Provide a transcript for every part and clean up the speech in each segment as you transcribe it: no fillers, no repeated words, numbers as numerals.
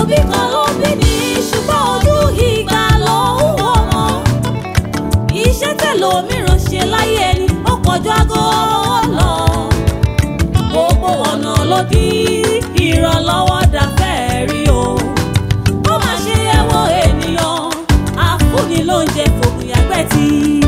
òbí kan ló bí ní ṣùgbọ́n ojú ìgbà ló ń wò wọ́n. Iṣẹ́ tẹlòmíràn ṣe láyé ẹni ó kọjú aago lọ. Gbogbo ọ̀nà ló di ìrànlọ́wọ́ dáfẹ́ rí o. Ó máa ṣe ẹ̀wọ̀ ènìyàn àfúnni ló ń jẹ fògùn yàgbẹ́ tí.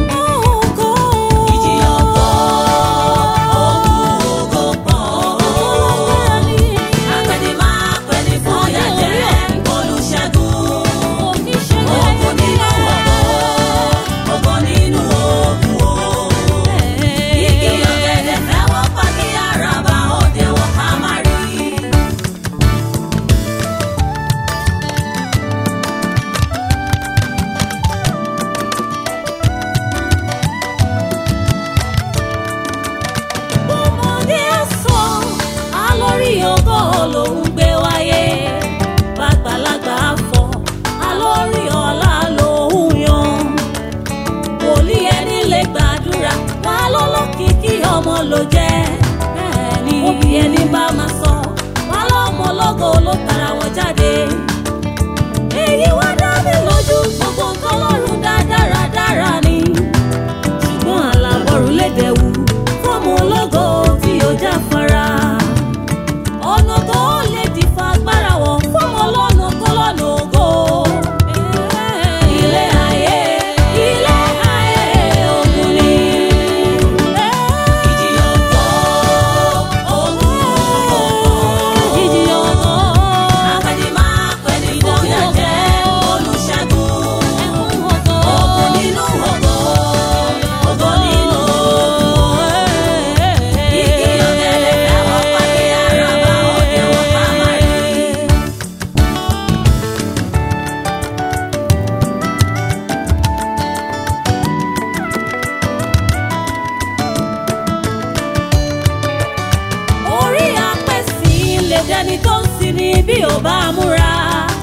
Lòun gbé wáyé bàgbàlagbà fọ alórí ọlá lòun yan. Wòlíì ẹni lè gbàdúrà wá lọ́lọ́kìkí ọmọ ló jẹ́. Bẹ́ẹ̀ni òbí ẹni bá máa sọ wá lọ́mọ lọ́gọ̀ ló tara wọn jáde. Èyí wá dá mi lójú gbogbo nǹkan lọ́rùn dá dáradára ni. Ṣùgbọ́n àlàbọ̀rù lè dẹ̀wù fọ́ọ̀mù ológo tí ó jáfara. Ọ̀nà tó lè di fagbára wọ̀ fún ọlọ́nà tó lọ́nà ògo. Ilé ayé ogun ni. Ìjìyà ọ̀tọ̀ ogun ìjìyà ọ̀tọ̀. Akẹ́ni máa pẹ́ ní ìdóyà jẹ́ olùṣègùn. Ogun nínú ògo, ògo nínú ogun. Igi ọ̀gẹ̀dẹ̀ fẹ́ wọ́n pàdé àràbà. Orí apẹ̀sì lè dẹni tó ń sin ní bí ò bá múra.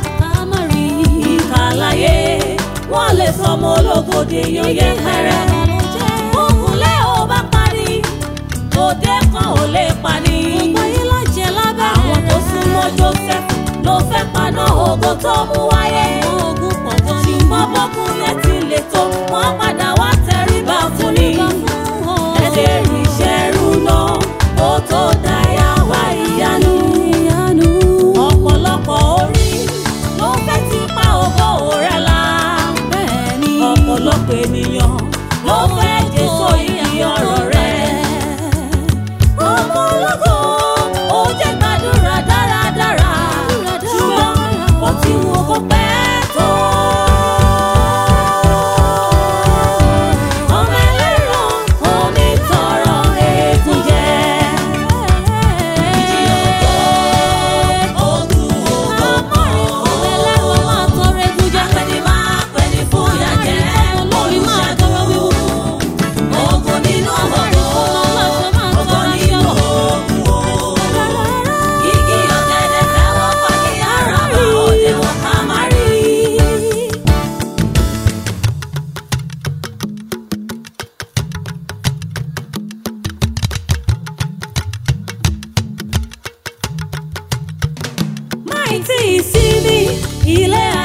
Ìkàlàyé wọ́n lè sọmọ ológode yóò yẹ pẹ́rẹ́. Òkúnlé ò bá parí, òde kan ò lè pani. Àwọn tó súnmọ́ Joseph ló fẹ́ paná ògo tó mú wáyé. Ṣùgbọ́n bọ́kúnlé ti lè tó wọ́n padà wá tẹríba fún ni. Ẹ̀dẹ̀ ìṣẹ́rú náà ó tó dáyà wá ìyanu. Ọ̀pọ̀lọpọ̀ orí ló fẹ́ ti pa ògo rẹ̀ la. Ọ̀pọ̀lọpọ̀ ènìyàn ló fẹ́ jésò ìdí ọ̀rọ̀ rẹ̀. Ọmọ ológo ó jẹ́ gbàdúrà dáradára. Ṣùgbọ́n ó ti wù kó pẹ́ tó. Ọmọ ẹlẹ́rọ onítọ̀rọ̀ ètò jẹ́. Ìjìyà ọ̀tọ̀ ogun ògo. Ọmọ ẹlẹ́rọ máa tọrọ egun jẹ́. Akẹ́ni máa pẹ́ ní fún ìyà jẹ́ olùṣègùn. Ogun nínú ògo, ògo nínú ogun. Igi ọ̀gẹ̀dẹ̀ fẹ́ wọ́n pàdé àràbà òde wọn ká má rí. Máì tí ì sí ní ilé